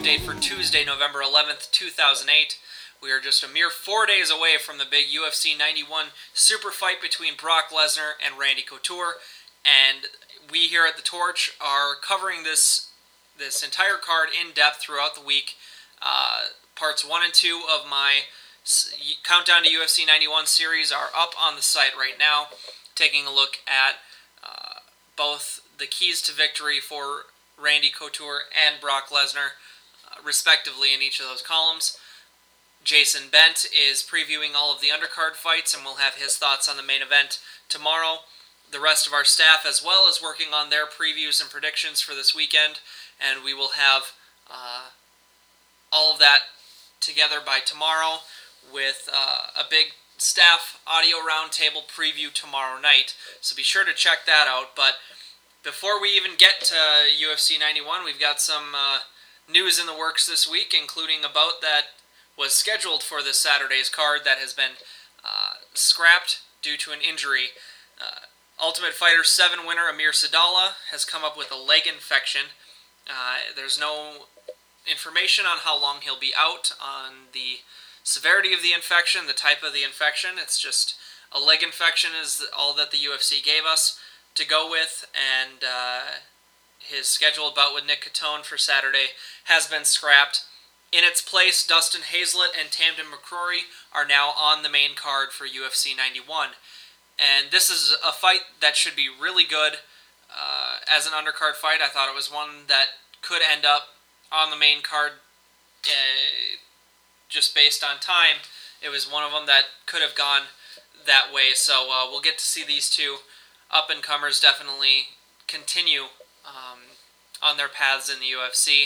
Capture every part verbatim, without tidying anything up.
update for Tuesday, November eleventh, two thousand eight. We are just a mere four days away from the big U F C ninety-one super fight between Brock Lesnar and Randy Couture, and we here at The Torch are covering this this entire card in depth throughout the week. Uh, parts one and two of my Countdown to U F C ninety-one series are up on the site right now, taking a look at uh, both the keys to victory for Randy Couture and Brock Lesnar, uh, respectively, in each of those columns. Jason Bent is previewing all of the undercard fights, and we'll have his thoughts on the main event tomorrow. The rest of our staff, as well, is working on their previews and predictions for this weekend, and we will have uh, all of that together by tomorrow with uh, a big staff audio roundtable preview tomorrow night. So be sure to check that out. But before we even get to U F C ninety-one, we've got some uh, news in the works this week, including a bout that was scheduled for this Saturday's card that has been uh, scrapped due to an injury. Uh, Ultimate Fighter seven winner Amir Sadallah has come up with a leg infection. Uh, there's no information on how long he'll be out, on the severity of the infection, the type of the infection. It's just a leg infection is all that the U F C gave us to go with, and uh, his scheduled bout with Nick Catone for Saturday has been scrapped. In its place, Dustin Hazlett and Tamden McCrory are now on the main card for U F C ninety-one. And this is a fight that should be really good uh, as an undercard fight. I thought it was one that could end up on the main card uh, just based on time. It was one of them that could have gone that way. So uh, we'll get to see these two up-and-comers definitely continue um, on their paths in the U F C.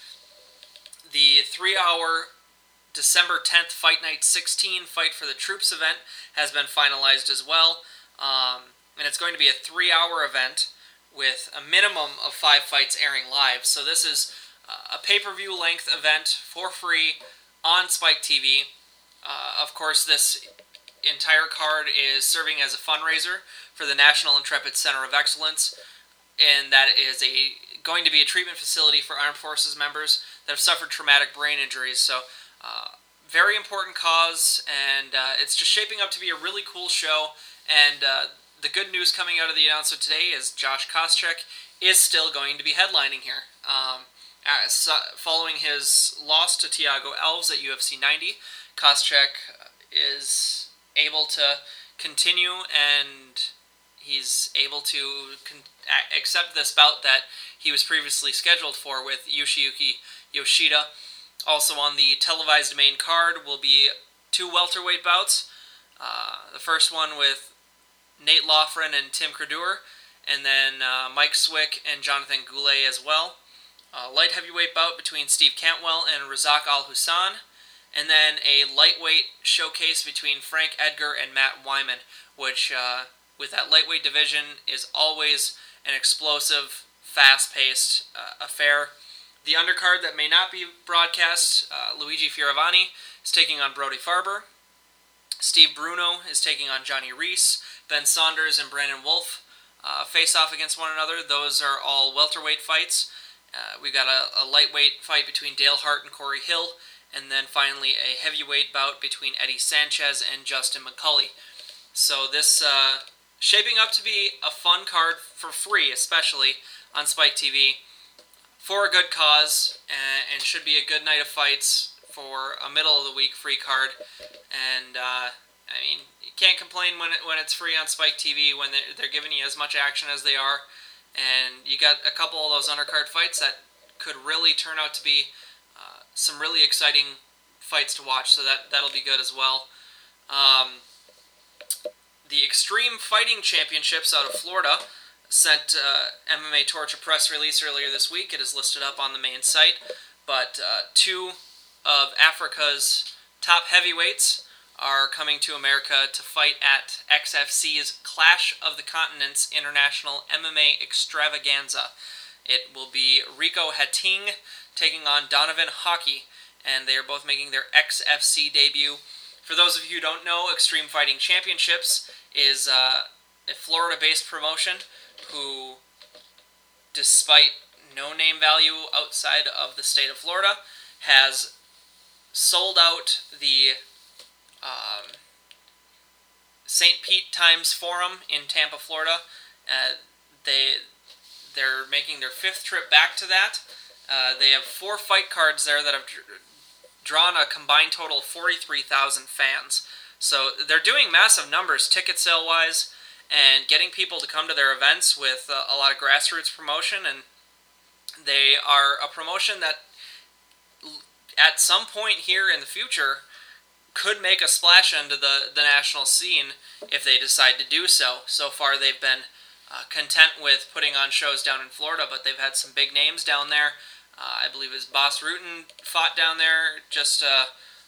The three-hour December tenth Fight Night sixteen Fight for the Troops event has been finalized as well. Um, and it's going to be a three-hour event with a minimum of five fights airing live. So this is uh, a pay-per-view length event for free on Spike T V. Uh, of course, this entire card is serving as a fundraiser for the National Intrepid Center of Excellence, and that is a going to be a treatment facility for armed forces members that have suffered traumatic brain injuries. So, uh, very important cause, and uh, it's just shaping up to be a really cool show. And uh, the good news coming out of the announcement today is Josh Koscheck is still going to be headlining here. Um, as, uh, following his loss to Thiago Alves at U F C ninety, Koscheck is able to continue, and he's able to con- accept this bout that he was previously scheduled for with Yoshiyuki Yoshida. Also on the televised main card will be two welterweight bouts. Uh, the first one with Nate Loughran and Tim Credur, and then uh, Mike Swick and Jonathan Goulet as well. A light heavyweight bout between Steve Cantwell and Razak Al Hussan, and then a lightweight showcase between Frank Edgar and Matt Wyman, which, uh, with that lightweight division, is always an explosive, fast-paced uh, affair. The undercard that may not be broadcast, uh, Luigi Fioravani is taking on Brody Farber. Steve Bruno is taking on Johnny Reese. Ben Saunders and Brandon Wolf uh, face off against one another. Those are all welterweight fights. Uh, we've got a, a lightweight fight between Dale Hart and Corey Hill, and then finally a heavyweight bout between Eddie Sanchez and Justin McCulley. So this uh, shaping up to be a fun card for free, especially on Spike T V, for a good cause, and, and should be a good night of fights for a middle of the week free card. And uh, I mean, you can't complain when it, when it's free on Spike T V, when they're, they're giving you as much action as they are. And you got a couple of those undercard fights that could really turn out to be uh, some really exciting fights to watch, so that, that'll be good as well. Um, the Extreme Fighting Championships out of Florida sent uh, M M A Torch a press release earlier this week. It is listed up on the main site. But uh, two of Africa's top heavyweights are coming to America to fight at X F C's Clash of the Continents International M M A Extravaganza. It will be Rico Hatting taking on Donovan Hockey, and they are both making their X F C debut. For those of you who don't know, Extreme Fighting Championships is uh, a Florida-based promotion who, despite no name value outside of the state of Florida, has sold out the um, Saint Pete Times Forum in Tampa, Florida. Uh, they they're making their fifth trip back to that. Uh, they have four fight cards there that have dr- drawn a combined total of forty-three thousand fans. So they're doing massive numbers ticket sale wise, and getting people to come to their events with uh, a lot of grassroots promotion. And they are a promotion that at some point here in the future could make a splash into the, the national scene if they decide to do so. So far they've been uh, content with putting on shows down in Florida, but they've had some big names down there. Uh, I believe his Boss Rutan fought down there just uh,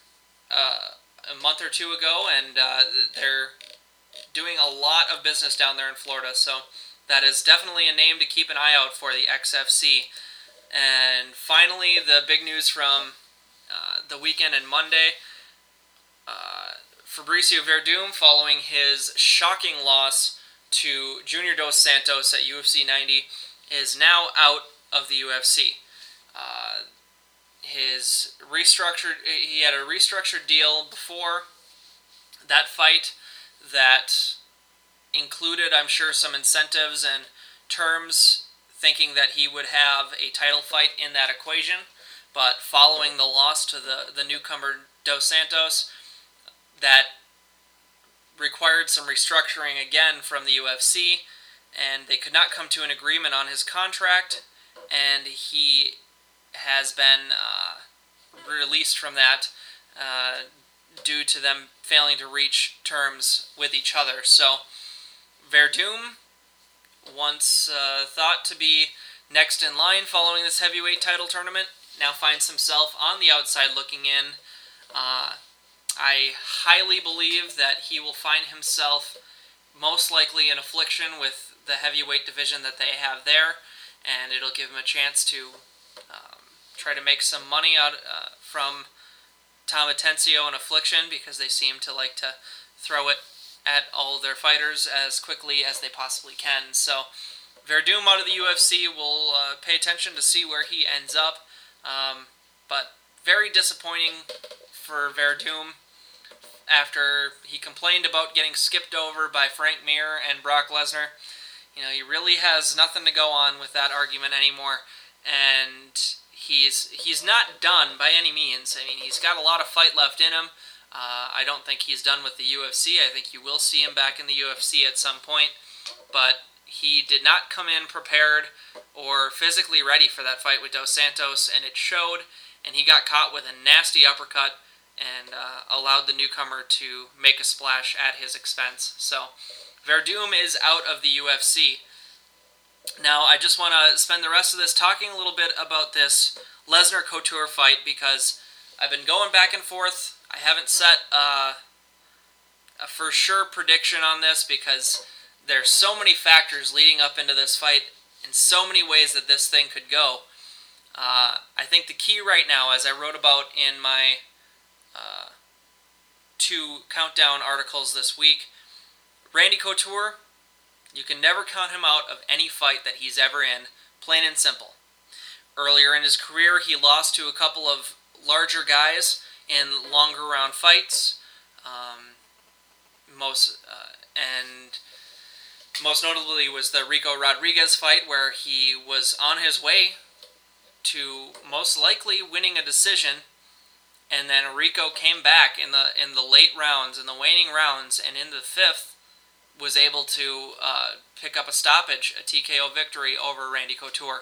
uh, a month or two ago, and uh, they're doing a lot of business down there in Florida. So that is definitely a name to keep an eye out for, the X F C. And finally, the big news from uh, the weekend and Monday, uh, Fabricio Werdum, following his shocking loss to Junior Dos Santos at U F C ninety, is now out of the U F C. Uh, his restructured, he had a restructured deal before that fight that included, I'm sure, some incentives and terms, thinking that he would have a title fight in that equation. But following the loss to the, the newcomer Dos Santos, that required some restructuring again from the U F C, and they could not come to an agreement on his contract, and he has been uh, released from that uh, due to them failing to reach terms with each other. So Werdum, once uh, thought to be next in line following this heavyweight title tournament, now finds himself on the outside looking in. Uh, I highly believe that he will find himself most likely in affliction with the heavyweight division that they have there, and it'll give him a chance to um, try to make some money out uh, from Tom Atencio and Affliction, because they seem to like to throw it at all of their fighters as quickly as they possibly can. So Werdum out of the U F C, will uh, pay attention to see where he ends up. Um, but very disappointing for Werdum after he complained about getting skipped over by Frank Mir and Brock Lesnar. You know, he really has nothing to go on with that argument anymore, and he's he's not done by any means. I mean, he's got a lot of fight left in him. Uh, I don't think he's done with the U F C. I think you will see him back in the U F C at some point, but he did not come in prepared or physically ready for that fight with Dos Santos, and it showed, and he got caught with a nasty uppercut and uh, allowed the newcomer to make a splash at his expense. So Werdum is out of the U F C. Now, I just want to spend the rest of this talking a little bit about this Lesnar-Couture fight, because I've been going back and forth. I haven't set uh, a for sure prediction on this, because there's so many factors leading up into this fight in so many ways that this thing could go. Uh, I think the key right now, as I wrote about in my uh, two countdown articles this week, Randy Couture, you can never count him out of any fight that he's ever in, plain and simple. Earlier in his career, he lost to a couple of larger guys in longer round fights, um, most uh, and most notably was the Rico Rodriguez fight, where he was on his way to most likely winning a decision, and then Rico came back in the in the late rounds, in the waning rounds, and in the fifth was able to uh, pick up a stoppage, a T K O victory over Randy Couture.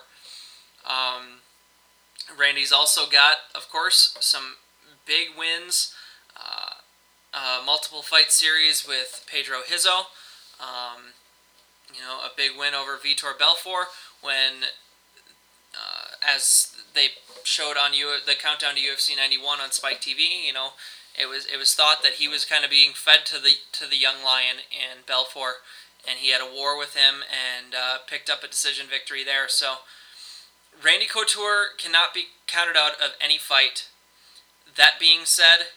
Um, Randy's also got, of course, some big wins, uh, uh, multiple fight series with Pedro Hizo, um, you know, a big win over Vitor Belfort when, uh, as they showed on U- the countdown to U F C ninety-one on Spike T V, you know, it was it was thought that he was kind of being fed to the to the young lion in Belfort, and he had a war with him and uh, picked up a decision victory there. So Randy Couture cannot be counted out of any fight. That being said,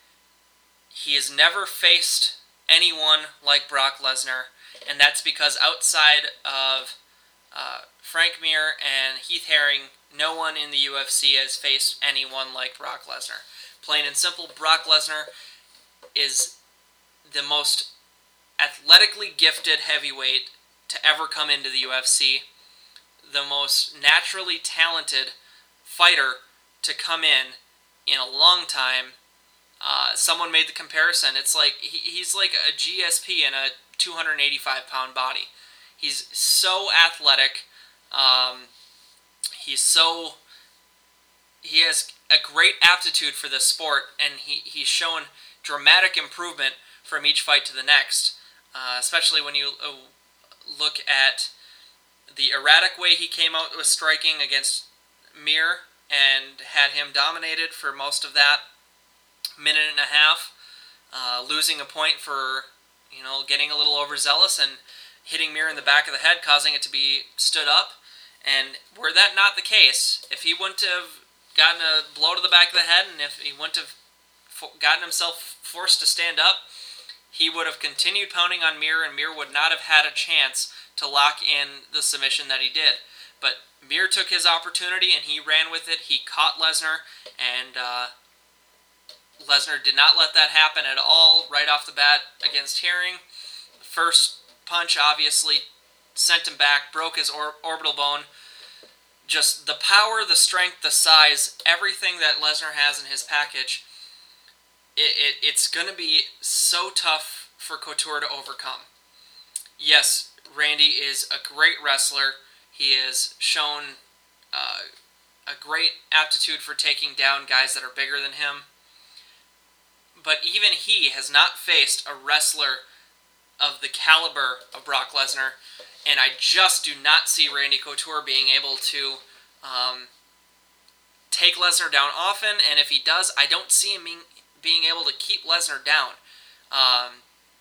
he has never faced anyone like Brock Lesnar, and that's because outside of Uh, Frank Mir and Heath Herring, no one in the U F C has faced anyone like Brock Lesnar. Plain and simple, Brock Lesnar is the most athletically gifted heavyweight to ever come into the U F C, the most naturally talented fighter to come in in a long time. Uh, someone made the comparison. It's like he, he's like a G S P in a two hundred eighty-five pound body. He's so athletic. Um, he's so he has a great aptitude for this sport, and he, he's shown dramatic improvement from each fight to the next. Uh, especially when you uh, look at the erratic way he came out with striking against Mir and had him dominated for most of that minute and a half, uh, losing a point for, you know, getting a little overzealous and hitting Mir in the back of the head, causing it to be stood up. And were that not the case, if he wouldn't have gotten a blow to the back of the head, and if he wouldn't have gotten himself forced to stand up, he would have continued pounding on Mir, and Mir would not have had a chance to lock in the submission that he did. But Mir took his opportunity, and he ran with it. He caught Lesnar, and uh, Lesnar did not let that happen at all right off the bat against Herring. First punch, obviously, sent him back, broke his or- orbital bone. Just the power, the strength, the size, everything that Lesnar has in his package, It, it, it's going to be so tough for Couture to overcome. Yes, Randy is a great wrestler. He has shown uh, a great aptitude for taking down guys that are bigger than him. But even he has not faced a wrestler of the caliber of Brock Lesnar, and I just do not see Randy Couture being able to um, take Lesnar down often, and if he does, I don't see him being being able to keep Lesnar down. Um,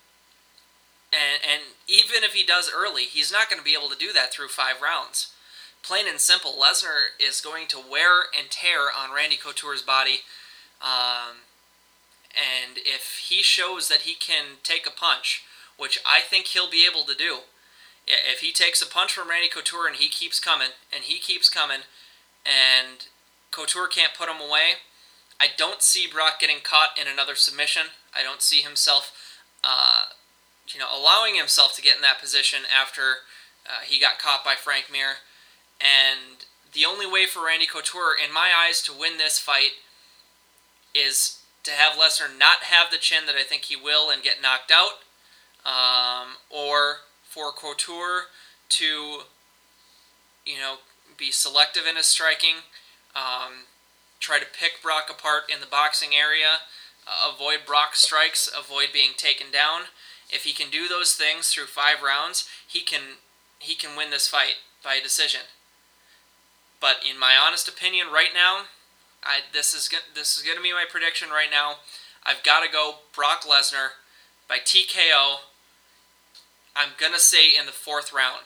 and, and even if he does early, he's not going to be able to do that through five rounds. Plain and simple, Lesnar is going to wear and tear on Randy Couture's body. Um, and if he shows that he can take a punch, which I think he'll be able to do, if he takes a punch from Randy Couture and he keeps coming, and he keeps coming, and Couture can't put him away, I don't see Brock getting caught in another submission. I don't see himself, uh, you know, allowing himself to get in that position after uh, he got caught by Frank Mir. And the only way for Randy Couture, in my eyes, to win this fight is to have Lesnar not have the chin that I think he will and get knocked out, um, or for Couture to, you know, be selective in his striking. Um, Try to pick Brock apart in the boxing area, uh, avoid Brock's strikes, avoid being taken down. If he can do those things through five rounds, he can he can win this fight by a decision. But in my honest opinion, right now, I this is this is going to be my prediction right now. I've got to go Brock Lesnar by T K O. I'm gonna say in the fourth round.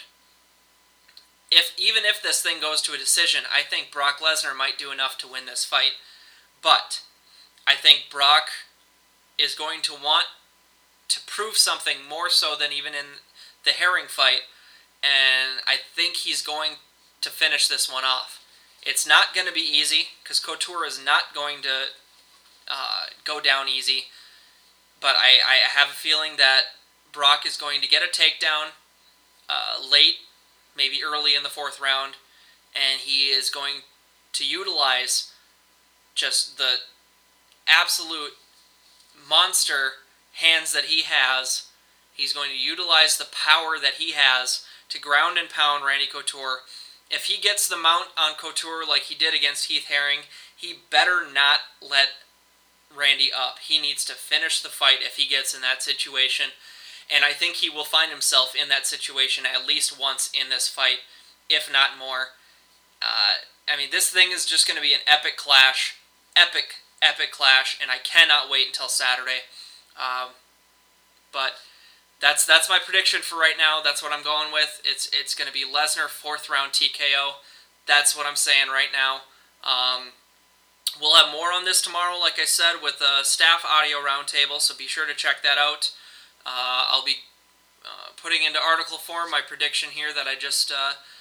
If even if this thing goes to a decision, I think Brock Lesnar might do enough to win this fight. But I think Brock is going to want to prove something more so than even in the Herring fight, and I think he's going to finish this one off. It's not going to be easy, because Couture is not going to uh, go down easy, but I, I have a feeling that Brock is going to get a takedown uh, late, maybe early in the fourth round, and he is going to utilize just the absolute monster hands that he has. He's going to utilize the power that he has to ground and pound Randy Couture. If he gets the mount on Couture like he did against Heath Herring, he better not let Randy up. He needs to finish the fight if he gets in that situation. And I think he will find himself in that situation at least once in this fight, if not more. Uh, I mean, this thing is just going to be an epic clash. Epic, epic clash, and I cannot wait until Saturday. Um, but that's that's my prediction for right now. That's what I'm going with. It's it's going to be Lesnar, fourth round T K O. That's what I'm saying right now. Um, we'll have more on this tomorrow, like I said, with a staff audio roundtable, so be sure to check that out. Uh, I'll be uh, putting into article form my prediction here that I just uh,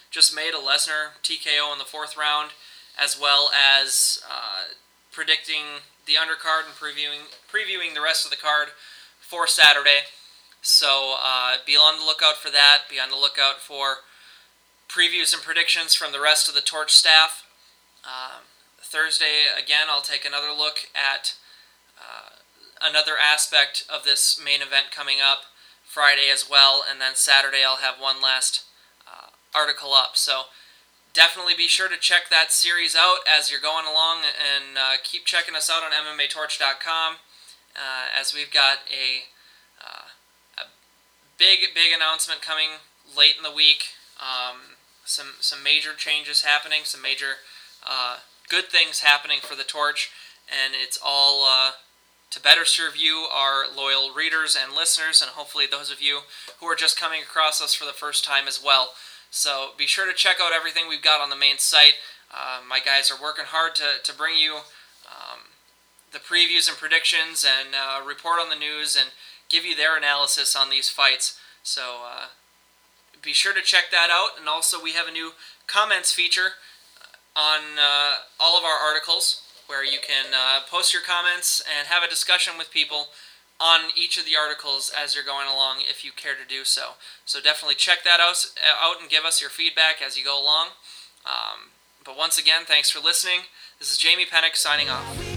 just made a Lesnar T K O in the fourth round, as well as uh, predicting the undercard and previewing previewing the rest of the card for Saturday. So uh, be on the lookout for that. Be on the lookout for previews and predictions from the rest of the Torch staff. Uh, Thursday, again, I'll take another look at uh, another aspect of this main event coming up. Friday as well, and then Saturday I'll have one last uh, article up. So definitely be sure to check that series out as you're going along, and uh, keep checking us out on M M A Torch dot com uh, as we've got a, uh, a big, big announcement coming late in the week. Um, some some major changes happening, some major uh, good things happening for the Torch, and it's all uh, to better serve you, our loyal readers and listeners, and hopefully those of you who are just coming across us for the first time as well. So be sure to check out everything we've got on the main site. Uh, my guys are working hard to, to bring you um, the previews and predictions and uh, report on the news and give you their analysis on these fights. So uh, be sure to check that out. And also we have a new comments feature on uh, all of our articles, where you can uh, post your comments and have a discussion with people on each of the articles as you're going along, if you care to do so. So definitely check that out, out and give us your feedback as you go along. Um, but once again, thanks for listening. This is Jamie Pennick signing off.